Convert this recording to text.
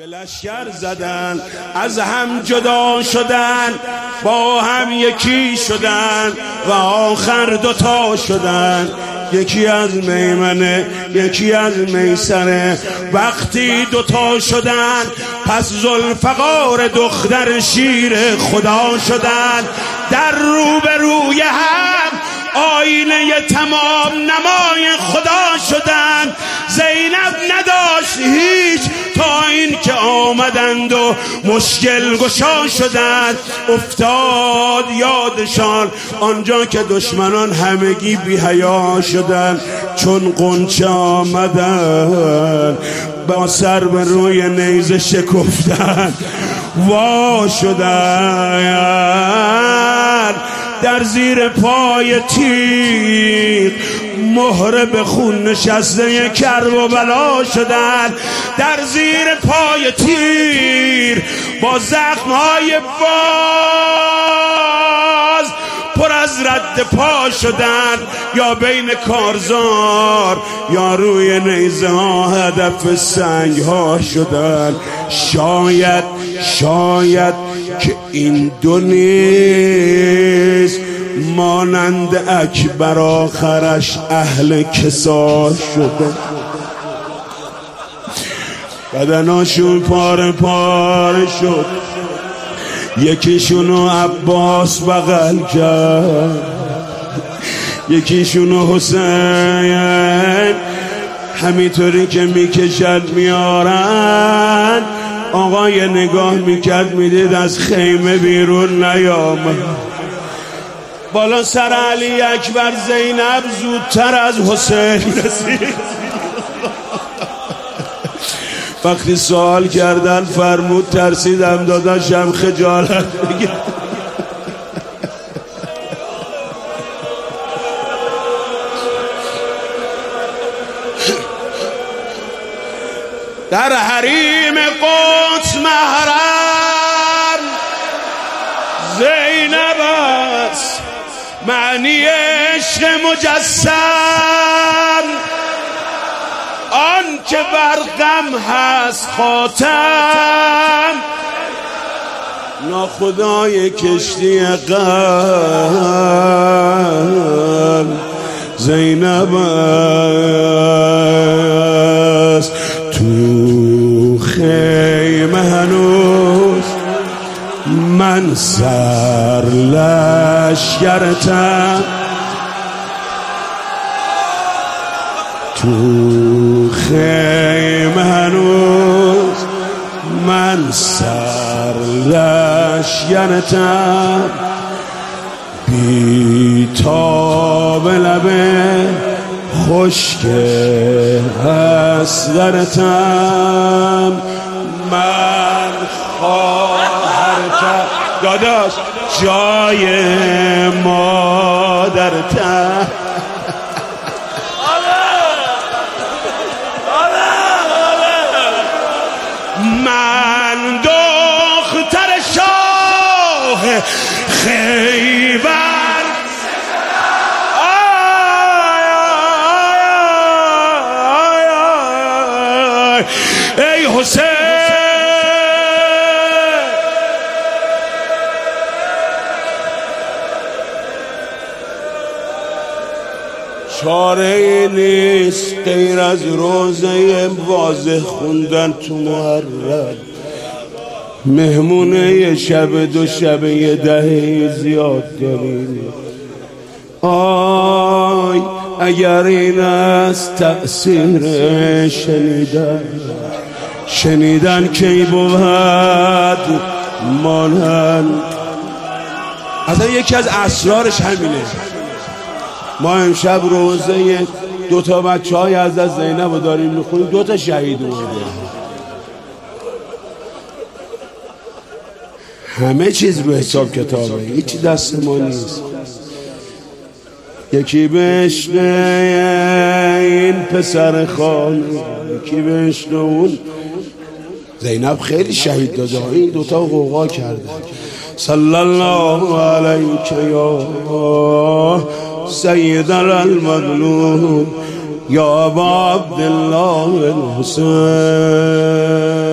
به لشکر زدن، از هم جدا شدن، با هم یکی شدن و آخر دوتا شدن. یکی از میمنه یکی از میسره. وقتی دوتا شدن پس ذوالفقار دختر شیر خدا شدن. در روبروی هم آینه تمام نمای خدا شدن. زینب نداشت هیچ تا این که آمدند و مشکل گشا شدند. افتاد یادشان آنجا که دشمنان همگی بی حیا شدند. چون غنچه آمدند با سر به روی نیزه شکفتند، وا شدند در زیر پای تیغ. مهره به خون نشسته کرب و بلا شدن. در زیر پای تیر با زخمهای باز پر از رد پا شدن. یا بین کارزار یا روی نیزه ها هدف سنگ ها شدن. شاید که این دو نیز مانند اکبر آخرش اهل کسا شده. بدناشون پاره پاره شد. یکیشونو عباس بغل کرد، یکیشونو حسین. همینطوری که میکشد میارن، آقای نگاه میکرد میدید از خیمه بیرون نیامد. بالا سر علی اکبر زینب زودتر از حسین رسید. وقتی سوال کردن فرمود ترسیدم داداشم خجالت بگیر. در حریم قدس محرم زینب است معنی عشق مجسم. آن که بر غم هست خاتم، ناخدای کشتی غم زینب است. تو خیمه هنوز من سر لشکرتم. تو خیمه هنوز من سر لشکرتم. بی تاب لبه خشک اصغرتم. من خواهرتم داداش جای مادرتم. من دختر شاه خیبر، ای حسین. چاره نیست غیر از روزه واضح خوندن تو محرم. مهمونه شب دو شب یه دهه زیاد داریم. آی اگر این است تأثیر شنیدن کی بود مانند. اصلا یکی از اسرارش همینه. ما امشب روزه دوتا بچه های از زینب رو داریم میخونیم. دوتا شهید اومده. همه چیز رو حساب کتابه، هیچی دست ما نیست. یکی به عشق این پسر خانه، یکی به عشق اون. زینب خیلی شهید داده، این دوتا غوغا کرده. صلی الله علیک یا سید المظلوم یا ابا عبدالله الحسین.